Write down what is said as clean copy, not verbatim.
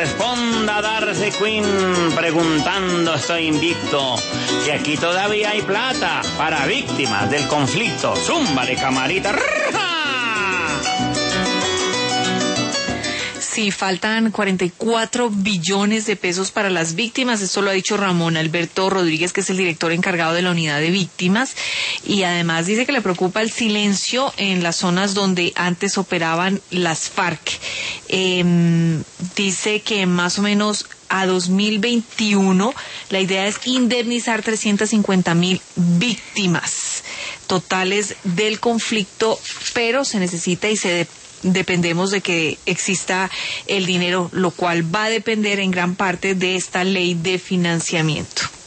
Responda Darcy Quinn preguntando, estoy invicto, si aquí todavía hay plata para víctimas del conflicto. Zúmbale, camarita. Sí, faltan 44 billones de pesos para las víctimas. Esto lo ha dicho Ramón Alberto Rodríguez, que es el director encargado de la unidad de víctimas. Y además dice que le preocupa el silencio en las zonas donde antes operaban las FARC. Dice que más o menos a 2021 la idea es indemnizar 350,000 víctimas totales del conflicto, pero se necesita y dependemos de que exista el dinero, lo cual va a depender en gran parte de esta ley de financiamiento.